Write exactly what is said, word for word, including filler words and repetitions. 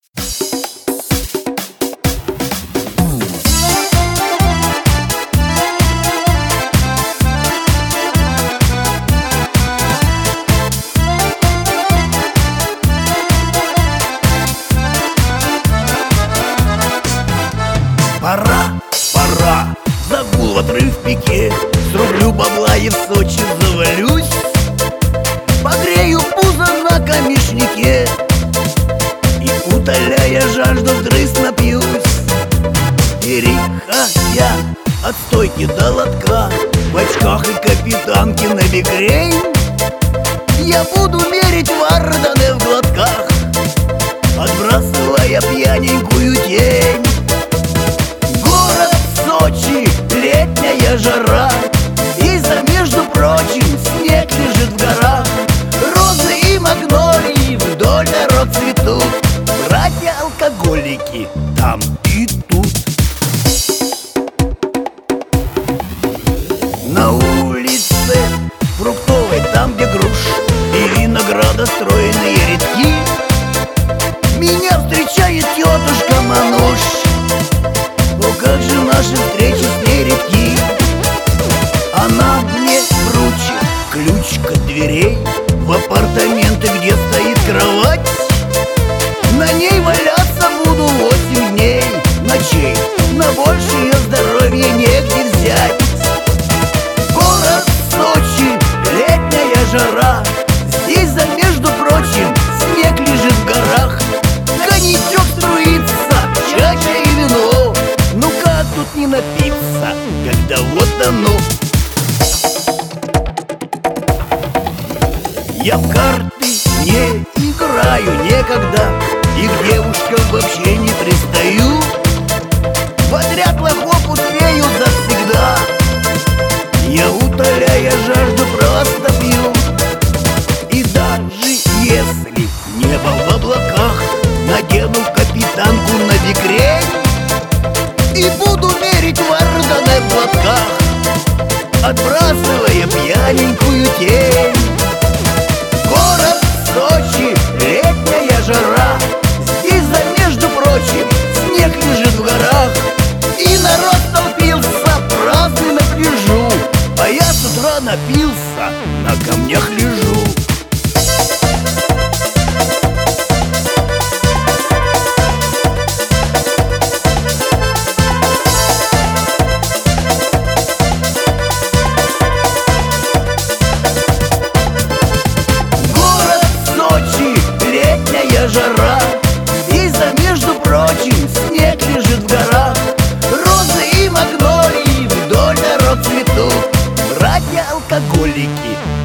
Пора, пора, загул в отрыв в пике. Срублю бабла и в Сочи завалюсь. Погрею пузо на камешнике и, утоляя жажду, вдрызг напьюсь. Переходя от стойки до лотка, в очках и капитанке на бигрень, я буду мерить варданы в глотках, отбрасывая пьяненькую тень. Город Сочи, летняя жара, здесь, между прочим, снег лежит в горах. Розы и магнолии вдоль дорог цветут, братья-алкоголики там и тут. На улице фруктовой, там, где груш и винограда стройные рядки, меня встречает тетушка Мануш. О, как же наши встречи с ней редки. Она мне вручит ключ от дверей в апартаменты, где стоит кровать. На ней валяться буду восемь дней, ночей, на большее здоровье негде взять. Город Сочи, летняя жара, здесь, за между прочим, снег лежит в горах. Коньячок струится, чача и вино, ну как тут не напиться, когда вот оно. Я в карты не играю никогда, и к девушкам вообще не пристаю. В отряд лохов успею завсегда, я, утоляя жажду, просто пью. И даже если небо в облаках, надену капитанку на бикрень и буду мерить варданы в глотках, отбрасывая пьяненькую тень. Город Сочи, летняя жара, здесь, за между прочим, снег лежит в горах. И народ толпился праздный на пляжу, а я с утра напился, на камнях лежу. Жара, здесь, за между прочим, снег лежит в горах. Розы и магнолии вдоль дорог цветут, братья-алкоголики